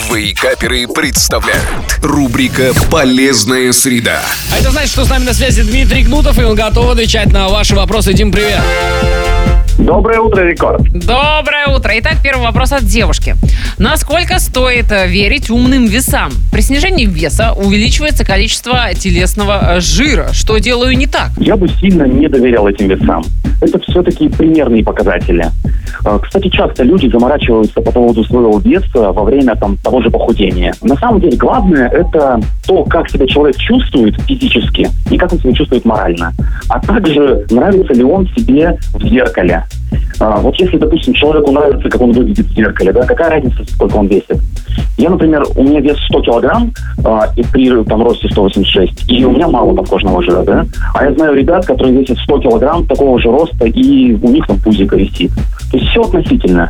Вейкаперы представляют рубрика «Полезная среда». А это значит, что с нами на связи Дмитрий Кнутов, и он готов отвечать на ваши вопросы. Дим, привет! Доброе утро, Рекорд. Доброе утро. Итак, первый вопрос от девушки. Насколько стоит верить умным весам? При снижении веса увеличивается количество телесного жира. Что делаю не так? Я бы сильно не доверял этим весам. Это все-таки примерные показатели. Кстати, часто люди заморачиваются по поводу своего веса во время того же похудения. На самом деле, главное это то, как себя человек чувствует физически и как он себя чувствует морально. А также, нравится ли он себе в зеркале. Вот если, допустим, человеку нравится, как он выглядит в зеркале, да, какая разница, сколько он весит? Я, например, у меня вес 100 килограмм и при росте 186, и у меня мало подкожного жира, да? А я знаю ребят, которые весят 100 килограмм такого же роста, и у них там пузико висит. То есть все относительно.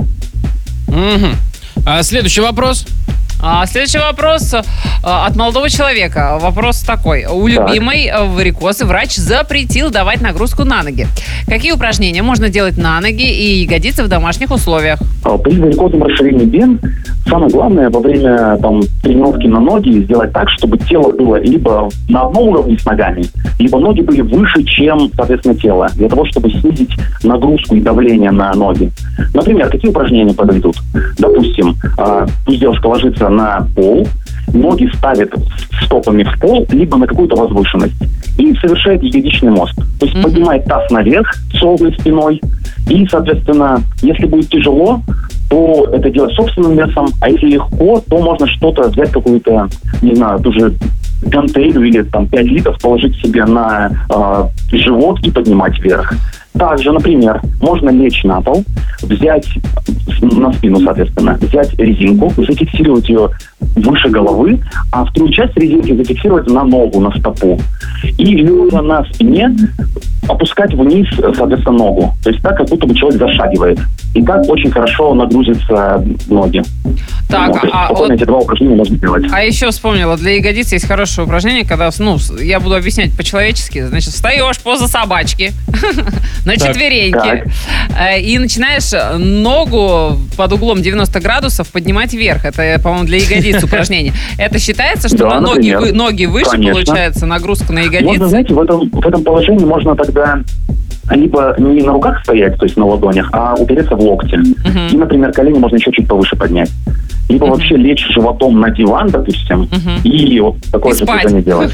Следующий вопрос. Следующий вопрос от молодого человека. Вопрос такой. У любимой варикозы врач запретил давать нагрузку на ноги. Какие упражнения можно делать на ноги и ягодицы в домашних условиях? При варикозном расширении вен самое главное во время тренировки на ноги сделать так, чтобы тело было либо на одном уровне с ногами, либо ноги были выше, чем, соответственно, тело, для того, чтобы снизить нагрузку и давление на ноги. Например, какие упражнения подойдут? Допустим, пусть девушка ложится на пол, ноги ставит стопами в пол, либо на какую-то возвышенность, и совершает ягодичный мост. То есть поднимает таз наверх солной спиной, и, соответственно, если будет тяжело, то это делать собственным весом, а если легко, то можно что-то взять, какую-то, не знаю, ту же гантель или 5 литров положить себе на живот и поднимать вверх. Также, например, можно лечь на пол, взять на спину, соответственно, взять резинку, зафиксировать ее выше головы, а вторую часть резинки зафиксировать на ногу, на стопу. И лежа на спине опускать вниз, соответственно, ногу. То есть так, как будто бы человек зашагивает. И так очень хорошо нагрузятся ноги. Так, эти два упражнения можно делать. А еще вспомнила, для ягодиц есть хорошее упражнение, когда, я буду объяснять по-человечески, значит, встаешь, поза собачки, на четвереньки, и начинаешь ногу под углом 90 градусов поднимать вверх. Это, по-моему, для ягодиц упражнение. Это считается, что на ноги выше, получается, нагрузка на ягодицы? Можно, знаете, в этом положении можно тогда либо не на руках стоять, то есть на ладонях, а упереться в локти. И, например, колени можно еще чуть повыше поднять. Либо вообще лечь животом на диван, допустим, и вот такое же движение делать.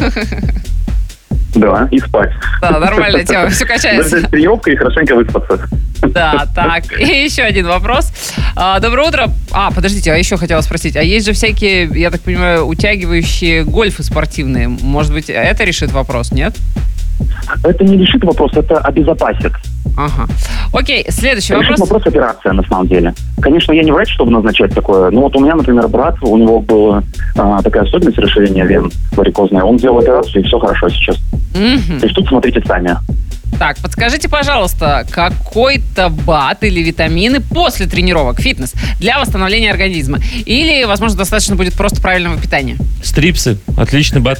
Да, и спать. Да, нормальная тема, все качается. Это тренировка и хорошенько выспаться. Да, так, и еще один вопрос. Доброе утро. Подождите, еще хотела спросить. А есть же всякие, я так понимаю, утягивающие гольфы спортивные. Может быть, это решит вопрос, нет? Это не решит вопрос, это обезопасит. Ага. Окей, следующий вопрос. Решит вопрос операция, на самом деле. Конечно, я не врач, чтобы назначать такое. Но вот у меня, например, брат, у него была такая особенность расширения вен варикозная. Он сделал операцию, и все хорошо сейчас. То есть тут смотрите сами. Так, подскажите, пожалуйста, какой-то БАД или витамины после тренировок, фитнес, для восстановления организма? Или, возможно, достаточно будет просто правильного питания? Стрипсы. Отличный БАД.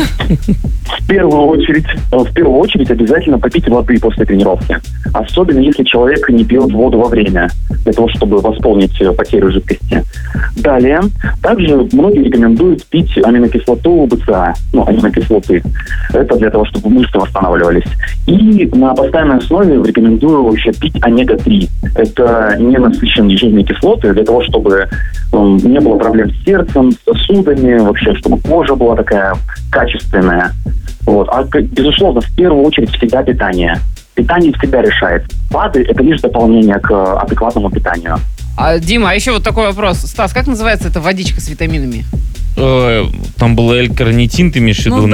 В первую очередь обязательно попить воды после тренировки. Особенно, если человек не пьет воду во время, для того, чтобы восполнить потерю жидкости. Далее, также многие рекомендуют пить аминокислоту БЦА, аминокислоты. Это для того, чтобы мышцы восстанавливались. И на постоянной основе рекомендую вообще пить омега-3. Это ненасыщенные жирные кислоты для того, чтобы не было проблем с сердцем, с сосудами, вообще, чтобы кожа была такая качественная. Вот. А, безусловно, в первую очередь всегда питание. Питание всегда решает. БАДы – это лишь дополнение к адекватному питанию. Дима, а еще вот такой вопрос. Стас, как называется эта водичка с витаминами? Там был L-карнитин, ты имеешь в виду?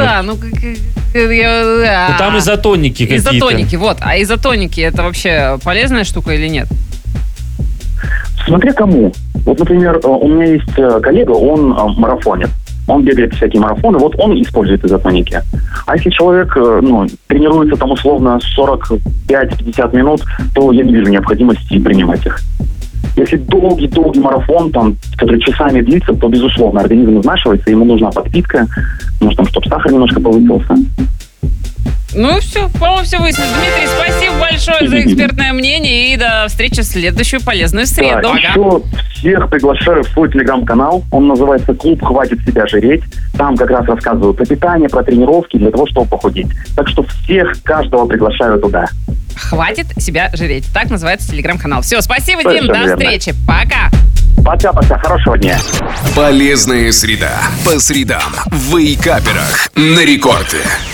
Там изотоники какие-то. Изотоники, вот. А изотоники – это вообще полезная штука или нет? Смотря кому. Вот, например, у меня есть коллега, он марафонец. Он бегает всякие марафоны, вот он использует изотоники. А если человек тренируется там условно 45-50 минут, то я не вижу необходимости принимать их. Если долгий марафон, который часами длится, то, безусловно, организм изнашивается, ему нужна подпитка, чтобы сахар немножко повысился. Ну и все, по-моему, все выяснили. Дмитрий, спасибо большое за экспертное мнение и до встречи в следующую полезную среду. Да, еще всех приглашаю в свой телеграм-канал. Он называется «Клуб «Хватит себя жреть». Там как раз рассказывают про питание, про тренировки для того, чтобы похудеть. Так что каждого приглашаю туда. «Хватит себя жреть». Так называется телеграм-канал. Все, спасибо, Дим, Совершенно до верно. встречи. Пока. Пока-пока, хорошего дня. Полезная среда. По средам в Вейкаперах на рекорде.